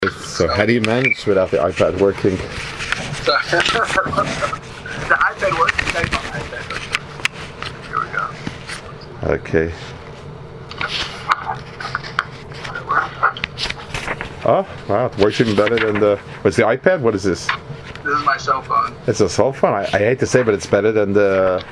So how do you manage without the iPad working? The iPad works. Type on iPad. Here we go. Okay. Oh, wow, it works even better than the... What's the iPad? What is this? This is my cell phone. It's a cell phone? I hate to say, but it's better than the...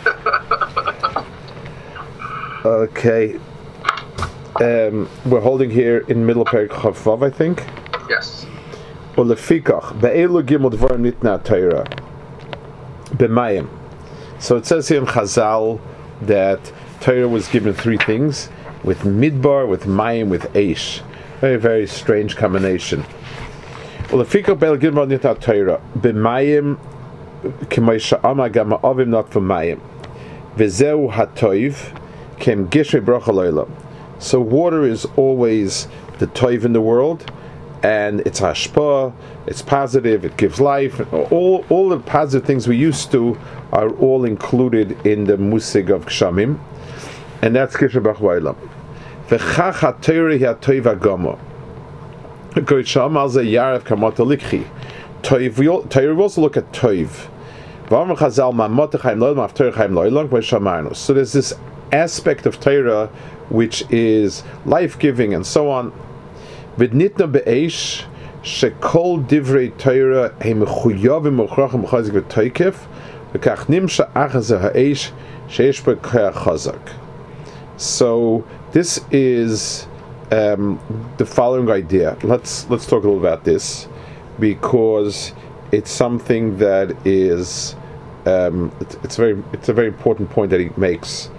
Okay. We're holding here in middle Perek Chavav, I think. Yes. Ulefikach be'elu gimel dvarim nitna Torah b'mayim. So it says here in Chazal that Torah was given three things: with midbar, with mayim, with eish. Very, very strange combination. Ulefikach be'elu gimel nitna Torah b'mayim k'moisha ama gam ha'avim not v'mayim v'zeu hatoiv kem gishrei bracha lo'olam. So water is always the toiv in the world, and it's hashpah, it's positive, it gives life. All the positive things we used to are all included in the musig of kshamim, and that's gishrei bracha lo'olam. V'chach ha'torah hi ha'toiv ha'gamo. Goit sha'amal ze yarev kamata likchi. Torah, we also look at toiv. V'amar Chazal ma'amot chaim lo'olam after chaim lo'olam v'shamarnu. So there's this aspect of Torah which is life-giving and so on. V'nitna be'eish shekol divrei Torah hem mechuyavim mochrachim chazik v'toikef v'kach nimsha achaz ha'eish sheish b'koach chazak. So this is the following idea. Let's talk a little about this, because it's something that is it's a very important point that he makes.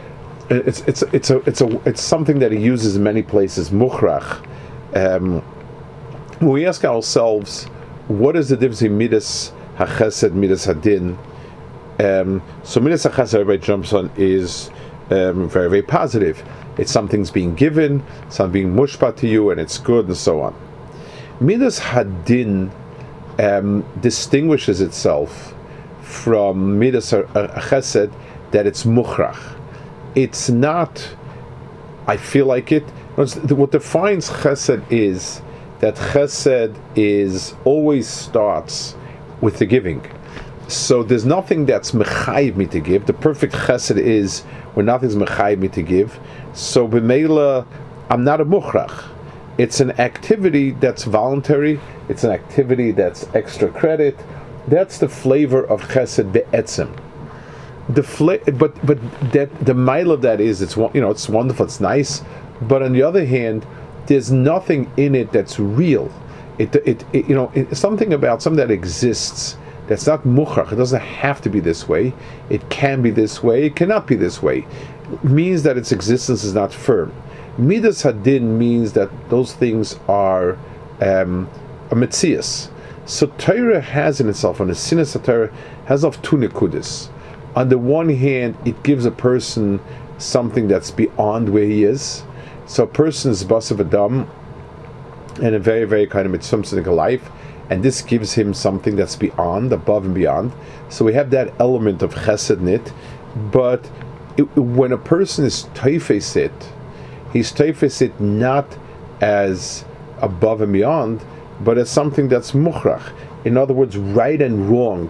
It's something that he uses in many places. Mukhrach. When we ask ourselves, what is the difference between midas hachesed, midas hadin? So midas hachesed, everybody jumps on, is very, very positive. It's something's being given, something being mushpa to you, and it's good, and so on. Midas hadin distinguishes itself from midas hachesed, that it's mukhrach. It's not, I feel like it. What defines chesed is that chesed always starts with the giving. So there's nothing that's mechayiv me to give. The perfect chesed is when nothing's mechayiv me to give. So b'meila, I'm not a mukhrach. It's an activity that's voluntary. It's an activity that's extra credit. That's the flavor of chesed be'etzem. But that the mile of that is, it's wonderful, it's nice, but on the other hand, there's nothing in it that's real. It's something about something that exists that's not mukhrach. It doesn't have to be this way. It can be this way. It cannot be this way. It means that its existence is not firm. Midas hadin means that those things are a metzias. So Torah has in itself, and the sinas Torah has of two nekudis. On the one hand, it gives a person something that's beyond where he is. So a person is basav adam and a very, very kind of mitzvah life, and this gives him something that's beyond, above and beyond. So we have that element of chesed in it. But when a person is teifesit, he's teifesit not as above and beyond, but as something that's mukhrach. In other words, right and wrong.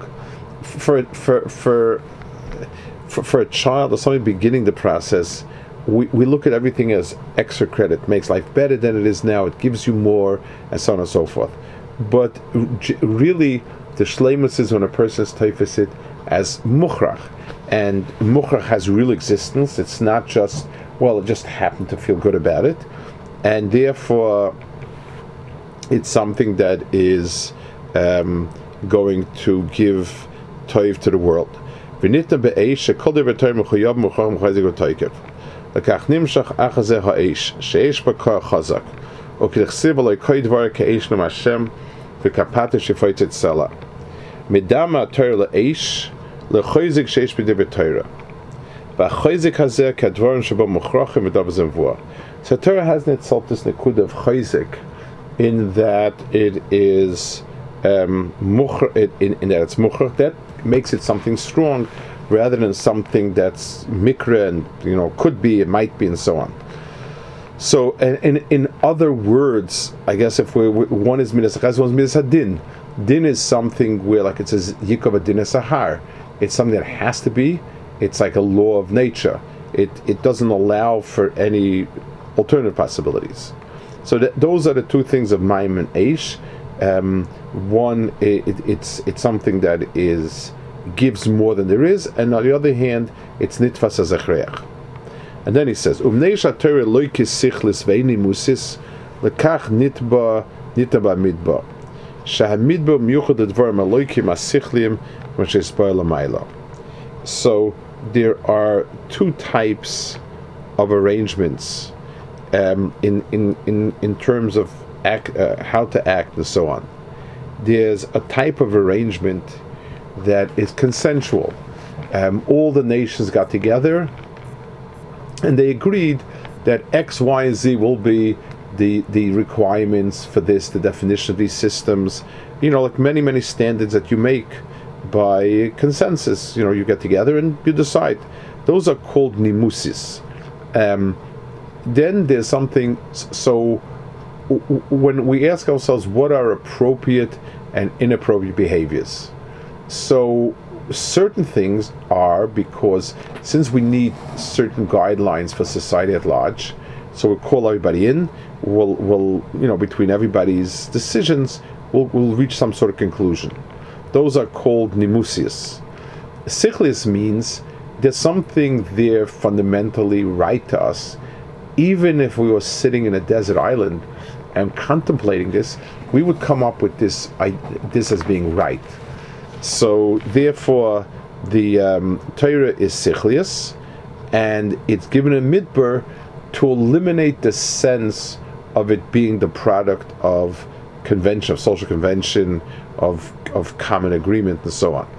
For a child or somebody beginning the process, we look at everything as extra credit. It makes life better than it is now. It gives you more, and so on and so forth. But really, the shleimus is when a person is teifisit as mukhrach, and mukhrach has real existence. It's not just, well, it just happened to feel good about it, and therefore it's something that is going to give toiv to the world. V'nitna be'eish shekol divrei Torah mechuyav mochrachim chazik v'toikev lekach nimshach achazeh ha'eish she'eish b'koach chazak u'k'dechsiv aloi koi dvar k'eish nam Hashem v'kapate shefoitzet sela midam ha'torah le'eish lechoizik she'eish b'divrei Torah v'achoizik hazeh k'advarim shebo mochrachim v'dav zemvua. So Torah has in itself this nekud of choizik, in that it is in that it's mukhrach, that makes it something strong rather than something that's mikra and could be, it might be, and so on. So, and in other words, I guess if one is midas achas, one is midas hadin. Din is something where, like it says, yikov adin sahar. It's something that has to be. It's like a law of nature. It doesn't allow for any alternative possibilities. So those are the two things of Mayim and Eish. One, it's something that gives more than there is, and on the other hand, it's nitfas as a chreach. And then he says, "Umneisha Torah loikis sichlis veini musis lekach nitba midba shahamidba miyuchad advarim aloikim asichlim v'shespa lamayla." So there are two types of arrangements in terms of how to act and so on. There's a type of arrangement that is consensual. All the nations got together and they agreed that X, Y, and Z will be the requirements for this, the definition of these systems. Like many standards that you make by consensus. You get together and you decide. Those are called nimusis. Then there's something. So when we ask ourselves what are appropriate and inappropriate behaviors, so certain things are, because since we need certain guidelines for society at large, so we'll call everybody in. We'll between everybody's decisions, we'll reach some sort of conclusion. Those are called nimusius. Sichlius means there's something there fundamentally right to us. Even if we were sitting in a desert island and contemplating this, we would come up with this as being right. So therefore, the Torah is sichlius, and it's given a midbar to eliminate the sense of it being the product of convention, of social convention, of common agreement, and so on.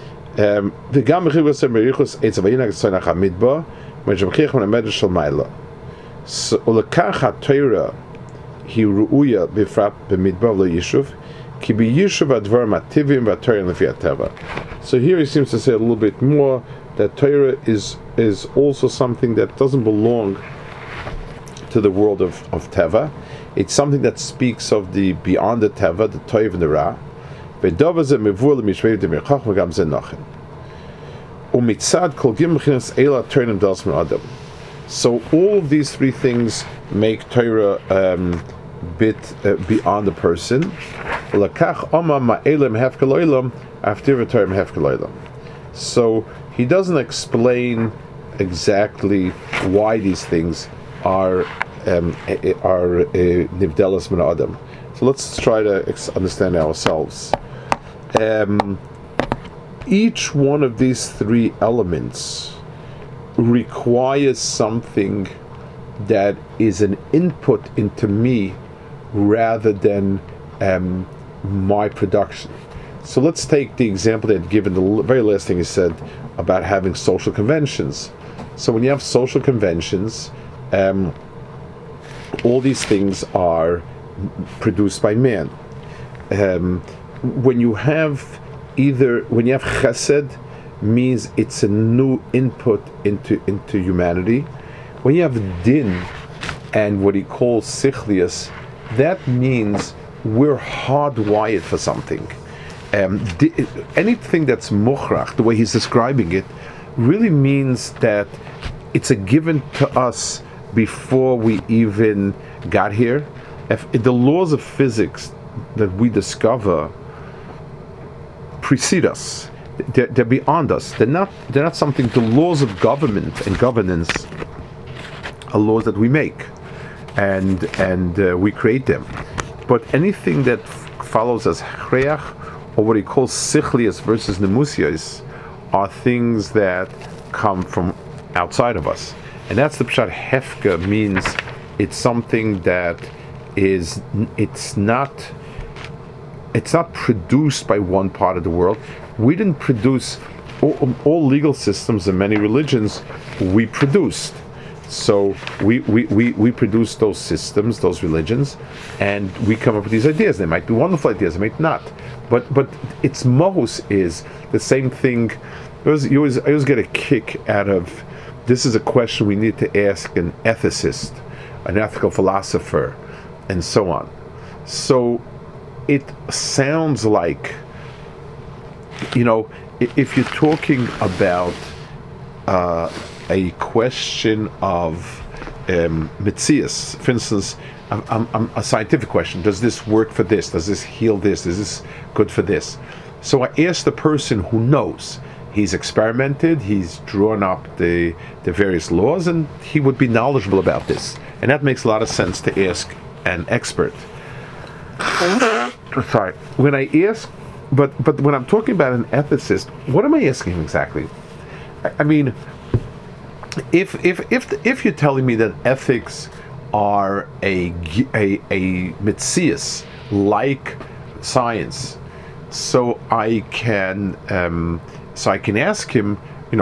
So ulekach Torah he ruuya bifrat b'midbar lo yishuv ki b'yishuv advar mativim v'Torah lefi hateva. So here he seems to say a little bit more that Torah is also something that doesn't belong to the world of Teva. It's something that speaks of the beyond the Teva, the Toiv and the Ra. V'dava ze mevur l'mishvei d'mirchach v'gam ze nachin. Umitzad kol gim m'chinas eila Torah das min adam. So all of these three things make Torah bit beyond the person. Lakach oma ma'elim hefkaloilam after Torah hefkaloilam. So he doesn't explain exactly why these things are nivdelas min adam. So let's try to understand ourselves. Each one of these three elements requires something that is an input into me rather than my production. So let's take the example that I'd given, the very last thing he said about having social conventions. So when you have social conventions, all these things are produced by man. When you have chesed, means it's a new input into humanity. When you have din and what he calls sichlius, that means we're hardwired for something. Anything that's mukhrach, the way he's describing it, really means that it's a given to us before we even got here. If the laws of physics that we discover precede us, they're beyond us. They're not something. The laws of government and governance are laws that we make, and we create them. But anything that follows as chreach, or what he calls sichlius versus nemusias, are things that come from outside of us, and that's the pshat. Hefka means it's something that it's not produced by one part of the world. We didn't produce all legal systems in many religions. We produced. So we produce those systems, those religions, and we come up with these ideas. They might be wonderful ideas, they might not. But its mohus is the same thing. I always get a kick out of, this is a question we need to ask an ethicist an ethical philosopher, and so on. So it sounds like, if you're talking about a question of Metzias, for instance, a scientific question: does this work for this? Does this heal this? Is this good for this? So I asked the person who knows. He's experimented, he's drawn up the various laws, and he would be knowledgeable about this. And that makes a lot of sense to ask an expert. Sorry. When I ask, but when I'm talking about an ethicist, what am I asking him exactly? I mean, if you're telling me that ethics are a metzias like science, so I can ask him.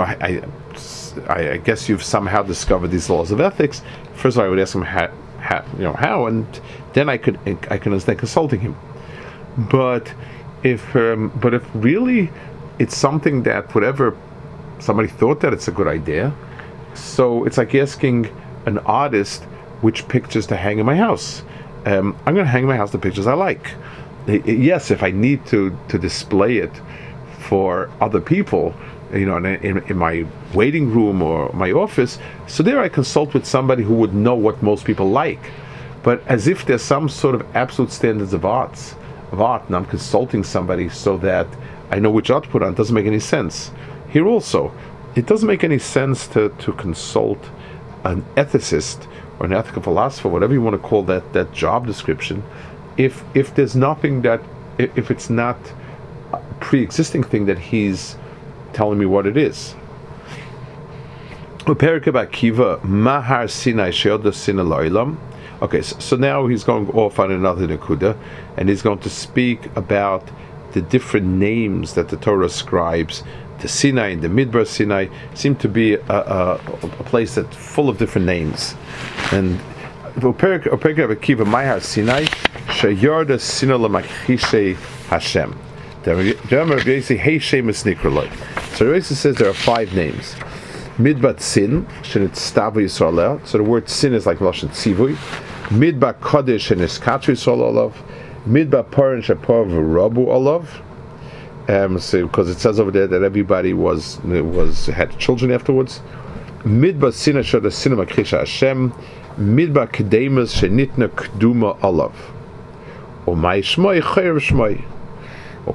I guess you've somehow discovered these laws of ethics. First of all, I would ask him how, and then I can understand consulting him. But if really it's something that whatever somebody thought that it's a good idea, so it's like asking an artist which pictures to hang in my house. I'm going to hang in my house the pictures I like. Yes, if I need to display it for other people, in my waiting room or my office, so there I consult with somebody who would know what most people like. But as if there's some sort of absolute standards of art, and I'm consulting somebody so that I know which art to put on, doesn't make any sense. Here also, it doesn't make any sense to consult an ethicist or an ethical philosopher, whatever you want to call that job description, if there's nothing if it's not a pre-existing thing that he's telling me what it is. Okay, so now he's going off on another nekuda, and he's going to speak about the different names that the Torah ascribes to Sinai and the Midbar Sinai. Seem to be a place that's full of different names. And Akiva Mahar Sinai Shayarda Sinai Lamakhishe Hashem. So Rabbi says there are 5 names. Midbat Sin, Shenitstavu Yisrael. So the word sin is like Lashon Tzivui. Midbat Kodesh, Sheniskatru Yisrael Olav. Midbat Paran Shapov Rabu Olav. So because it says over there that everybody had children afterwards. Midbat Sin Shada Sin Makhisha Hashem. Midbat Kedemas Shenitna Kduma Olav. Umay Shmoi Chayr Shmoi. So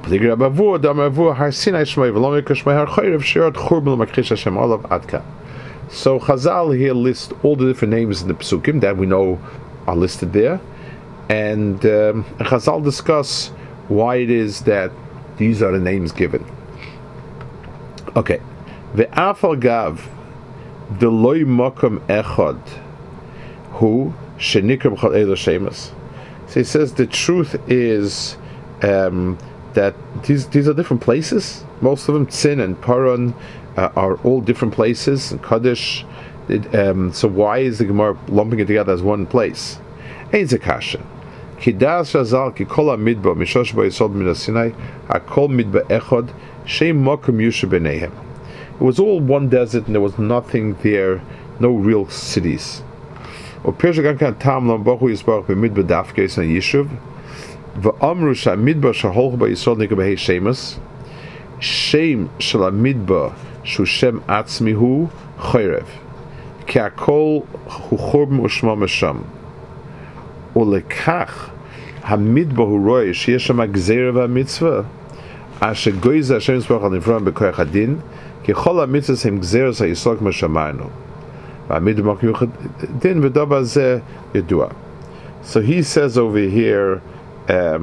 Chazal here lists all the different names in the Psukim that we know are listed there, and Chazal discuss why it is that these are the names given. Okay, ve'afal gav deloy makom echad hu shenikra b'chol elo shemas. So he says the truth is that these are different places. Most of them, Tzin and Paran, are all different places. And Kaddish, so why is the Gemara lumping it together as one place? Ein zekasha. Kidas Shazal ki kol midba mishosh ba'yisod min Sinai hakol midba echad sheim makom yusha b'neihem. It was all one desert and there was nothing there, no real cities. Or Pirsha Gankan Tam Lambachu Yisbarach b'midba dafkes and Yishuv. V'amru sha'midbar shaholch ba'yisod nikra b'hei shemas shem shel ha'midbar shu shem atzmihu chorev ki hakol hu chorban u'shma mesham u'lekach ha'midbar hu roy sheyesh sham ha'gzeira v'ha'mitzvah asher goyze Hashem yisbarach al nivram b'koyach hadin ki chol ha'mitzvahs hem gzeiros ha'yisod k'ma shamaynu v'ha'midbar makom yuchad din v'davar zeh yedua. So he says over here a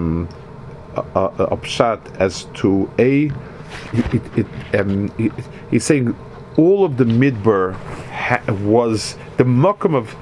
pshat as to he's saying all of the midbar was the makom of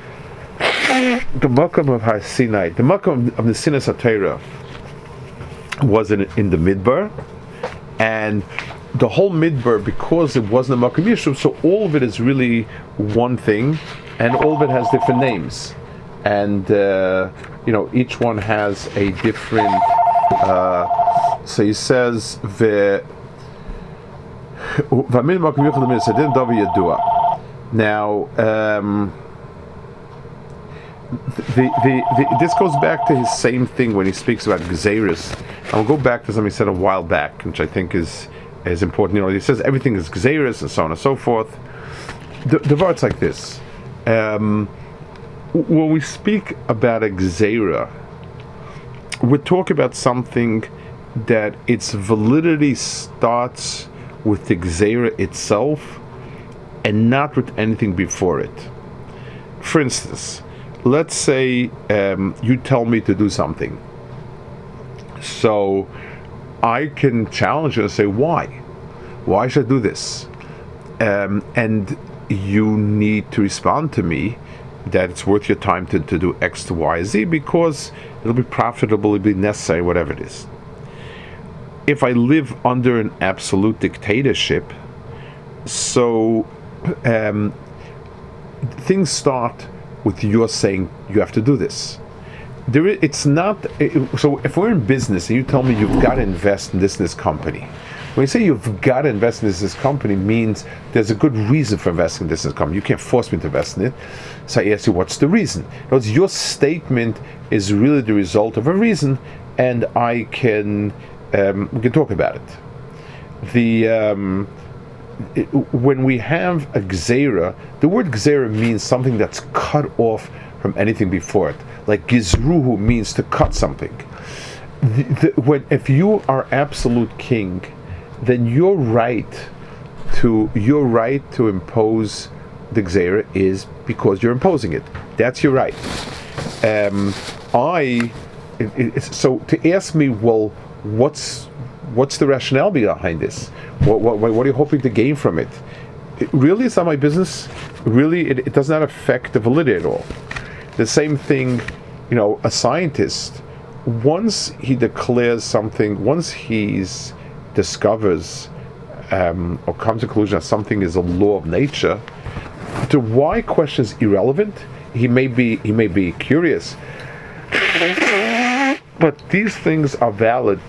Har Sinai, the makom of the Sinai Satira was in the midbar, and the whole midbar, because it wasn't a makom yishuv, so all of it is really one thing, and all of it has different names, and each one has a different. So he says now this goes back to his same thing when he speaks about Gzeiris. I'll go back to something he said a while back, which I think is important. You know, he says everything is Gzeiris and so on and so forth. The words like this. When we speak about a Gzeira, we're talking about something that its validity starts with the Gzeira itself and not with anything before it. For instance, let's say you tell me to do something. So I can challenge you and say, why? Why should I do this? And you need to respond to me that it's worth your time to do X to Y, Z, because it'll be profitable, it'll be necessary, whatever it is. If I live under an absolute dictatorship, so things start with your saying you have to do this. It's not. So if we're in business and you tell me you've got to invest in this company, when you say you've got to invest in this company, means there's a good reason for investing in this company. You can't force me to invest in it. So I ask you, what's the reason? In other words, your statement is really the result of a reason, and I can we can talk about it. When we have a Gzeira, the word Gzeira means something that's cut off from anything before it. Like Gizruhu means to cut something. If you are absolute king, then your right to impose the Gzeira is because you're imposing it. That's your right. So to ask me, well, what's the rationale behind this? What are you hoping to gain from it? Really, it's not my business. Really, it does not affect the validity at all. The same thing, a scientist, once he declares something, once he discovers or comes to the conclusion that something is a law of nature, the why question is irrelevant. He may be curious, but these things are valid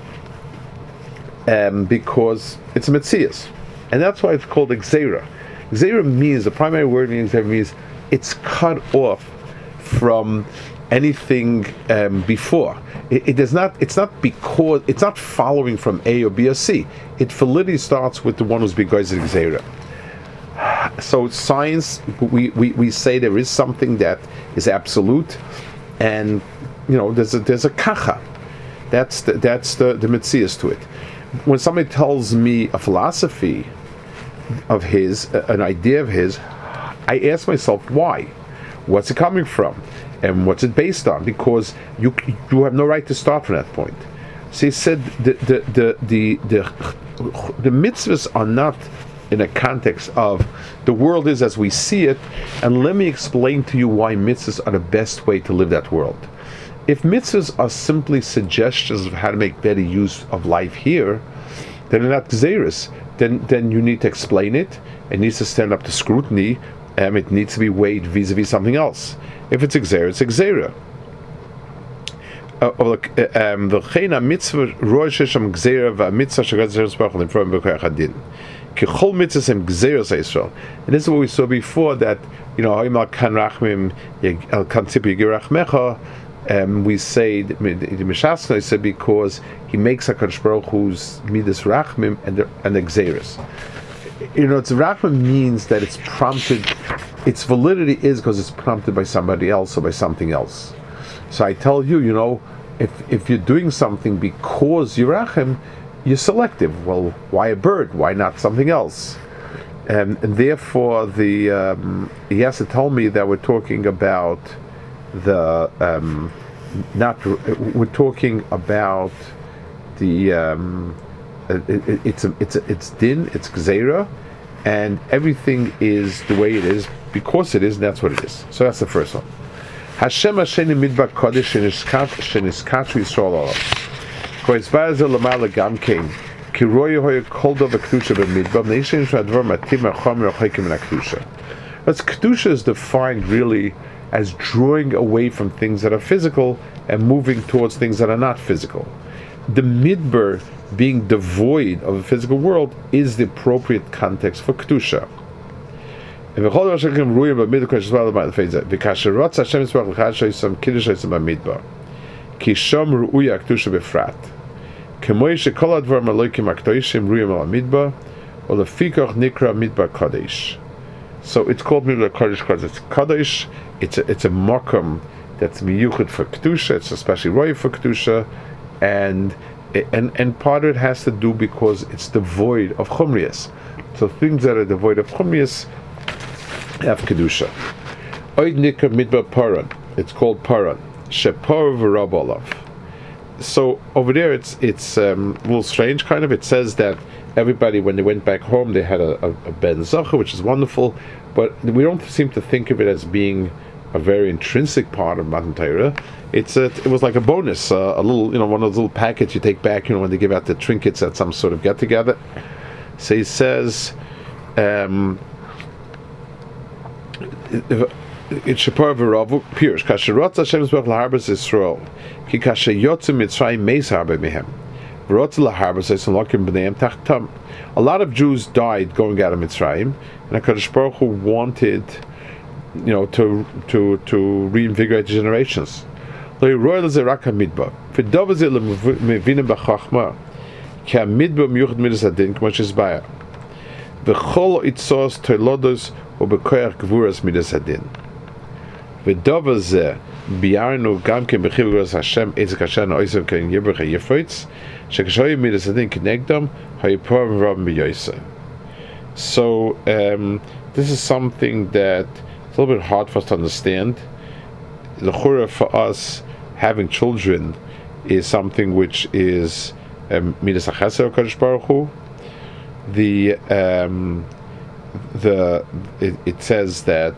because it's a metzias, and that's why it's called Gzeira. Gzeira means, the primary word means it's cut off from anything before. It's not following from A or B or C. It validity starts with the one who's begotten Gzeira. So science, we say there is something that is absolute, and there's a kacha. That's the metzias to it. When somebody tells me a philosophy of his, an idea of his, I ask myself why. What's it coming from, and what's it based on? Because you have no right to start from that point. So he said the mitzvahs are not in a context of the world is as we see it, and let me explain to you why mitzvahs are the best way to live that world. If mitzvahs are simply suggestions of how to make better use of life here, then they're not gzeiros. Then you need to explain it. It needs to stand up to scrutiny. It needs to be weighed vis-a-vis something else. If it's a gzeira, it's a gzeira. And this is what we saw before, that we say the Mishasna said because he makes HaKadosh Baruch Hu's midas rachmim and the gzeiros. It's rachmim means that it's prompted. Its validity is because it's prompted by somebody else or by something else. So I tell you, if you're doing something because you're rachim, you're selective. Well, why a bird? Why not something else? And therefore, he has to tell me that we're talking about the we're talking about the it's din, it's gzeira, and everything is the way it is because it is, and that's what it is. So that's the first one. Hashem Hasheni midbar kodesh sheniskatru Yisrael olav. Koizbar zel lamar legamkein ki roye hoye kol dov v'kedusha b'midbar neishin shadvar matim achomer achoikim v'kedusha. That's kedusha is defined really as drawing away from things that are physical and moving towards things that are not physical. The midbar, being devoid of the physical world, is the appropriate context for kedusha. If a whole Rosh Hashanah ruim but midbar is well by the face. Because Rotz Hashem is well chashay some kiddush some midbar. Ki sham ruya kedusha befrat. Kemoi shekol advar malokim akdoishim ruim al midbar, or the fikach nikra midbar kadesh. So it's called midbar kadesh because it's kadesh. It's a makam that's miyuchad for kedusha. It's especially roy for kedusha, and part of it has to do because it's devoid of chumrias. So things that are devoid of chumrias have kedusha. Oid nikra midbar paran. It's called paran. Shepar v'rabolav. So over there, it's a little strange, kind of. It says that everybody, when they went back home, they had a ben zacha, which is wonderful, but we don't seem to think of it as being a very intrinsic part of Matan Torah. It was like a bonus, a little, one of those little packets you take back, when they give out the trinkets at some sort of get together. So he says, it's Shepar v'Ravu Pirush Kasher Rotz Hashem Yisborach laharbas Yisrael Ki Kasher Yotzim Mitzrayim Meis Harbe Mehem Rotz laharbas Yisrael Lokim B'neim Tachtam. A lot of Jews died going out of Mitzrayim, and HaKadosh Baruch Hu wanted, to reinvigorate the generations. Lo Yiroy L'Zerak HaMidbar V'dov Zeh L'Mevinim B'Chachma Ki HaMidbar Miyuchad Midas Adin K'mo Shizbaya V'chol Itzos Toilodos U'B'koyach Gvuras Midas Adin ודובר זה ביארנו גם כן בחיבור גדול השם עזק השם נעויסם כאן יברכה יפריץ שכשהוי מידס הדין כנגדם היפור ורב ביועסה. So this is something that it's a little bit hard for us to understand. The chura for us having children is something which is midas achesed of Kadosh Baruch Hu. It says that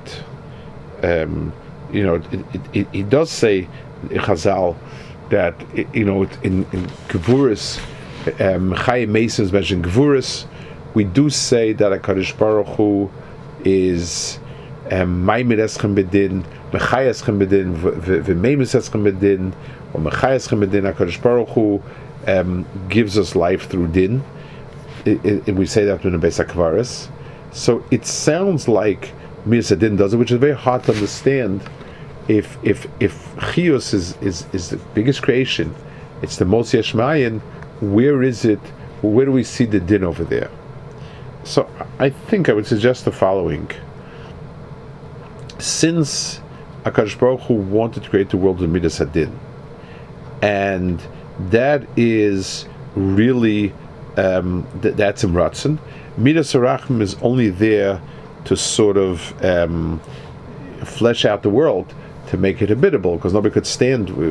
it does say Chazal that in Gevuris, Chayim Mesons mentioned Gevuris. We do say that HaKadosh Baruch Hu is Maimed Eschem Bedin, Mechai Eschem Bedin, V'Meimes Eschem Bedin, or Mechai Eschem Bedin. HaKadosh Baruch Hu gives us life through Din. We say that in the Beis HaKvaris. So it sounds like Midas Adin does it, which is very hard to understand. If Chiyus is the biggest creation, it's the most Yeshmayan, where is it? Where do we see the Din over there? So I think I would suggest the following. Since HaKadosh Baruch Hu wanted to create the world with Midas Adin, and that is really that's in Ratzon, Midas Harachim is only there to sort of flesh out the world, to make it habitable, because nobody could stand, So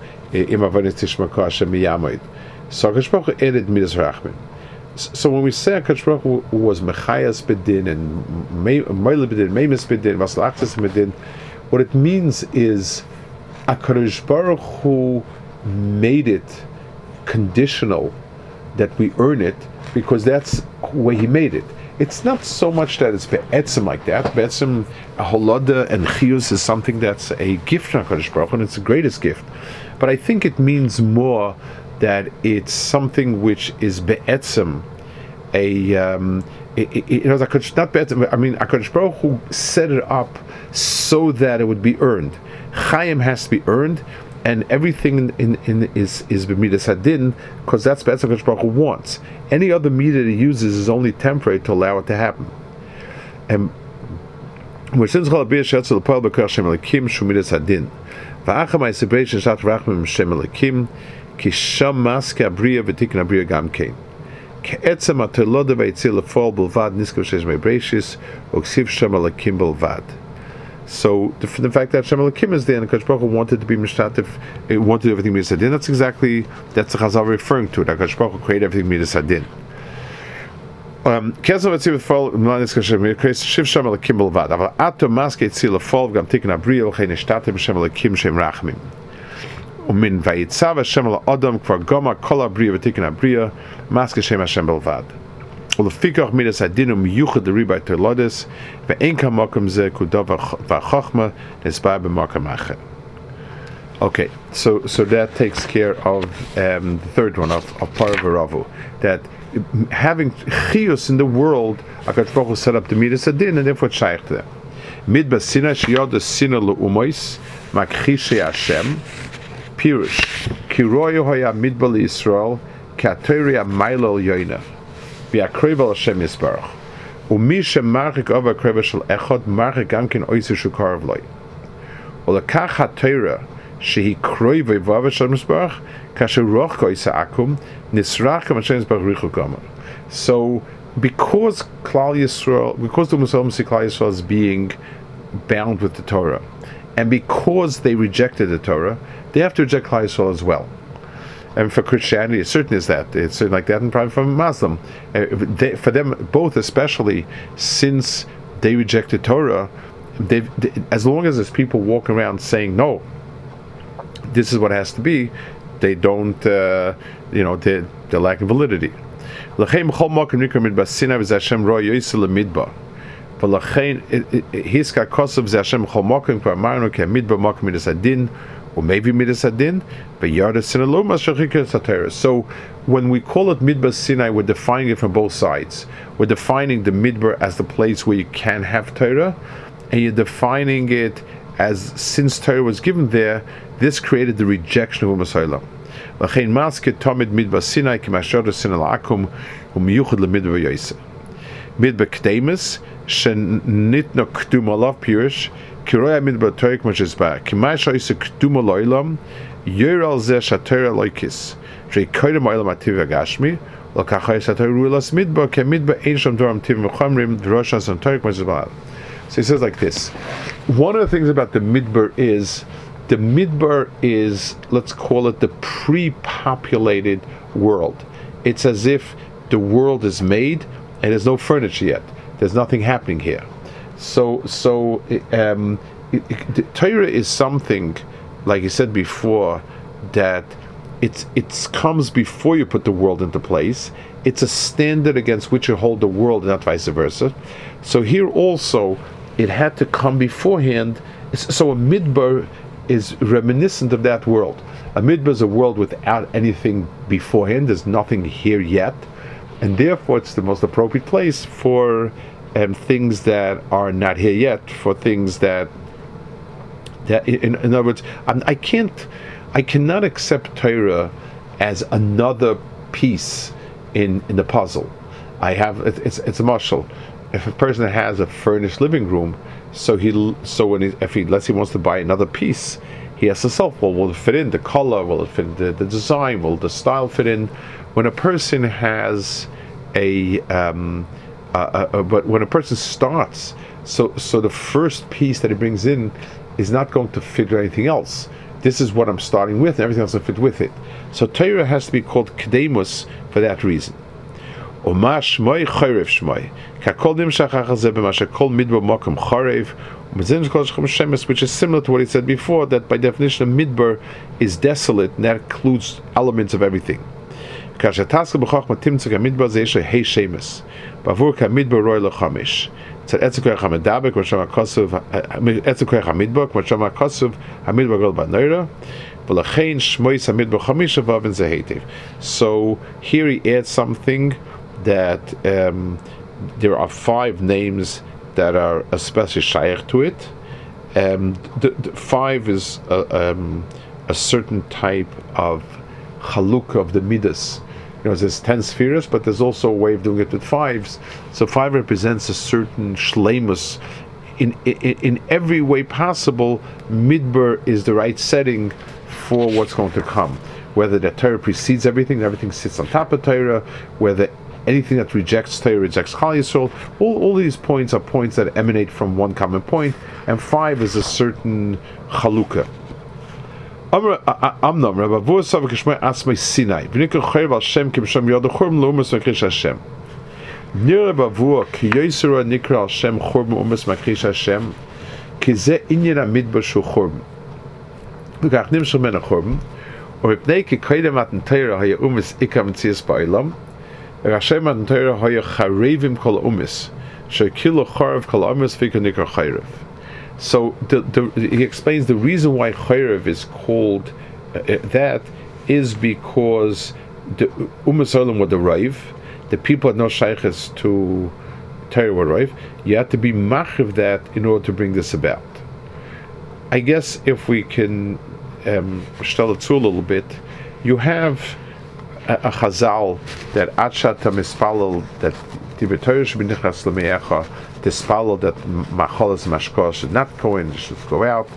HaKadosh Baruch Hu added Midas Harachim. So when we say HaKadosh Baruch Hu was Mechayas Bedin and Meile Bedin, Meimes Bedin, Vaslachtes Bedin, what it means is HaKadosh Baruch Hu made it conditional that we earn it, because that's the way He made it. It's not so much that it's be'etzim like that. Be'etzim, holoda and chiyus is something that's a gift from HaKadosh Baruch Hu, and it's the greatest gift. But I think it means more that it's something which is be'etzim, HaKadosh Baruch Hu set it up so that it would be earned. Chaim has to be earned, and everything is b'midas hadin, because that's what HaKadosh Baruch Hu wants. Any other media that he uses is only temporary to allow it to happen. And we're since called B'ir Shetzel L'Pol B'Koach Shem Elikim Shu Midas Hadin. V'acham ha'isibration Shat Rachmim Shem Elikim Ki Sham Maske Abriya V'Tikin Abriya Gam Kein Ke'etzem HaTeloda V'Yitzir L'Fol B'Lvad Niskav Shesh Me'Breshis Uksiv Shem Elikim B'Lvad. So the fact that Shem Elikim is there and HaKadosh Baruch Hu wanted to be Mishtatif, it wanted to do everything Midas Hadin, that's the Chazal referring to it. HaKadosh Baruch Hu created everything Midas Hadin. Kesel V'Tzir L'Fol Niskav Shesh Me'Breshis Shiv Shem Elikim B'Lvad Aval Ato Maske Yitzir L'Fol V'Gam Tikin Abriya V'Chein Nishtatif B'Shem Elikim Shem Rachmim Umin Vayitzav Hashem L'Adam Kvar Goma Kol Abriya V'Tikin Abriya Maske Shem Hashem B'Lvad. ולפיכך מידס הדין הוא מיוחד לריבה תולדס ואין כמקום זה כודו והחוכמה נסבר במקום אחר. Okay, so that takes care of the third one of Parvaravu, that having chiyus in the world, HaKadosh Baruch Hu set up the midas adin, and therefore it's shaykh to them. Midbar Sinai sheyada Sinai le'umois makchishe Hashem pirush kiroyu hoya midbar Yisrael kateria mailol yoina v'akrevel Hashem yisbarach umi shemarchik over akrevel shel echad marchik gamkin oisu shukarav loy olakach haTorah shehi kroive v'av Hashem yisbarach kasher roch koisa akum nisrach kam Hashem yisbarach richu gomer. So because Klal Yisrael, because the Muslims see Klal Yisrael as being bound with the Torah, and because they rejected the Torah, they have to reject Klal Yisrael as well. And for Christianity, it certainly is that. It's certainly like that, and probably for Muslim. For them both, especially since they rejected Torah, as long as there's people walking around saying no, this is what it has to be, they don't, they're lacking validity. L'chein b'chol makom nikra midbar Sinai v'Hashem roa yoyse lemidbar. V'l'chein hiska kosav v'Hashem b'chol makom kvar amarnu ki midbar makom midas adin, or maybe midas adin, v'yarda Sinai lo mashachika sateres. So when we call it midbar Sinai, we're defining it from both sides. We're defining the midbar as the place where you can have Torah, and you're defining it as since Torah was given there, this created the rejection of Umasaylam. L'chein maske tamid midbar Sinai ki mashada Sinai la'akum u'miyuchad le'midbar yoyse. Midbar k'demus shenitno k'duma alav pirush ki roya midbar Torah k'mashizbar ki masha yoyse k'duma lo'olam yor al zeh shatorah loikis shei koydem ha'olam ha'tiv ha'gashmi l'kachai shatorah ru'elas midbar ki midbar ein sham doram tiv v'chomrim d'roshas and Torah k'mashizbar. So he says like this. One of the things about the midbar is, the midbar is, let's call it the pre-populated world. It's as if the world is made and there's no furniture yet. There's nothing happening here. So Torah is something, like you said before, that it comes before you put the world into place. It's a standard against which you hold the world, and not vice versa. So here also, it had to come beforehand. So a midbar is reminiscent of that world. A midbar is a world without anything beforehand. There's nothing here yet, and therefore it's the most appropriate place for things that are not here yet. For things that in other words, I cannot accept Torah as another piece in the puzzle. It's a mashal. If a person has a furnished living room, if he wants to buy another piece, he has to solve, well, will it fit in the color, will it fit in the design, will the style fit in? When a person has but when a person starts, so the first piece that he brings in is not going to fit anything else. This is what I'm starting with, and everything else will fit with it. So Torah has to be called Kedemus for that reason. Which is similar to what he said before, that by definition a midbar is desolate, and that includes elements of everything. So here he adds something that there are 5 names that are especially shaykh to it. The 5 is a certain type of chalukah of the midas. There's 10 spheres, but there's also a way of doing it with 5s. So 5 represents a certain shleimus. In every way possible, midbar is the right setting for what's going to come. Whether the Torah precedes everything sits on top of Torah, whether anything that rejects Torah rejects Klal Yisrael. All these points are points that emanate from one common point, and 5 is a certain chalukah. Amnam Rabbi Vusa v'kishmei asmei Sinai v'nikol chayv al Shem k'b'shem yod churm l'umas makrish Hashem. Nir Rabbi Vusa ki yoyisura nikra al Shem churm l'umas makrish Hashem ki ze inyan hamidbar shu churm v'kach nimshal men churm u'mipnei ki kaidem matan Torah haya umas ikam tzias ba'olam v'Hashem matan Torah haya charevim kol umas shekilu charav kol umas v'ikon nikra chayrev. So he explains the reason why Chayrev is called that is because the Umas Olam were the Raiv, the people had no shaykhs to Torah were Raiv. You had to be machiv that in order to bring this about. I guess if we can stell it to a little bit, you have a chazal that Adshat mispalel that Tibet Torah should be nichas l'me'echa, tispalel that macholas mashkos should not go in, should go out.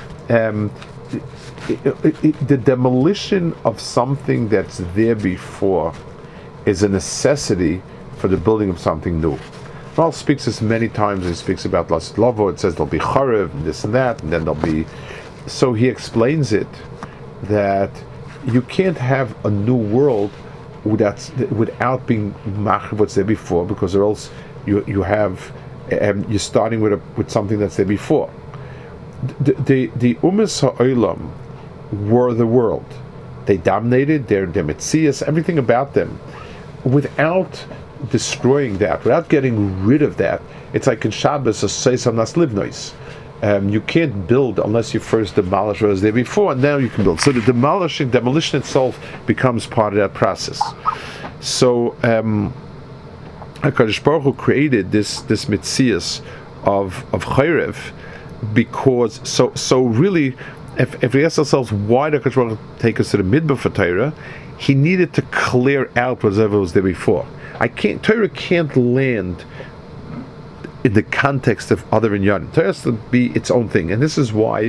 The demolition of something that's there before is a necessity for the building of something new. Paul speaks this many times. He speaks about Lasit Lovo. It says there'll be charev and this and that, and then there'll be. So he explains it that you can't have a new world without being machiv what's there before, because or else you're starting with something that's there before. The Umas Ha'olam were the world. They dominated. They're Metzias. Everything about them, without destroying that, without getting rid of that. It's like in Shabbos, a Seisam Nas Livnois. You can't build unless you first demolish what was there before, and now you can build. So the demolition itself becomes part of that process. So HaKadosh Baruch Hu created this Metzias of Chayrev, because so really, if we ask ourselves why did HaKadosh Baruch Hu take us to the Midbar for Torah, he needed to clear out whatever was there before. Torah can't land in the context of other inyan. Torah has to be its own thing, and this is why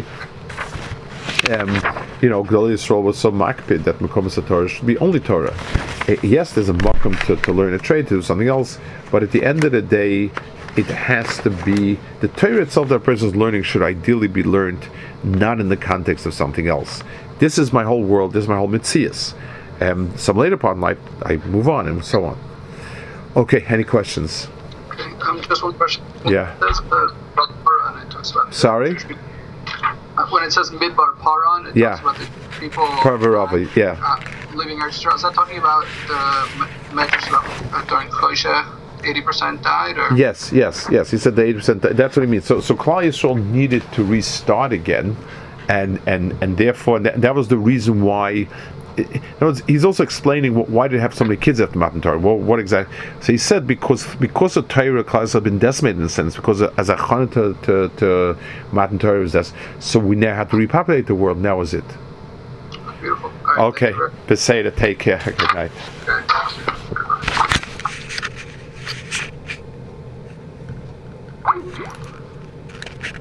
Gedolei Yisrael was so makpid that Mekom Torah should be only Torah. Yes, there's a makom to learn a trade, to do something else, but at the end of the day, it has to be the Torah itself that a person is learning should ideally be learned not in the context of something else. This is my whole world. This is my whole mitzias. Some later part in life, I move on and so on. Okay, any questions? Okay, just one question. Yeah. It says Paran, it talks about Sorry? When it says Midbar Paran, it talks about the people living Eretz Yisrael. Is that talking about the measures during Choshe, 80% died? Or? Yes. He said the 80%. That's what he means. So Klal Yisrael needed to restart again, and therefore that was the reason why. He's also explaining why did it have so many kids at the Matan Torah. Well, what exactly? So he said because the Torah class had been decimated in a sense, because as a chana to Matan Torah was that. So we now had to repopulate the world. Now is it? Beautiful. All right, okay. Beseda, take care. Good night. Okay.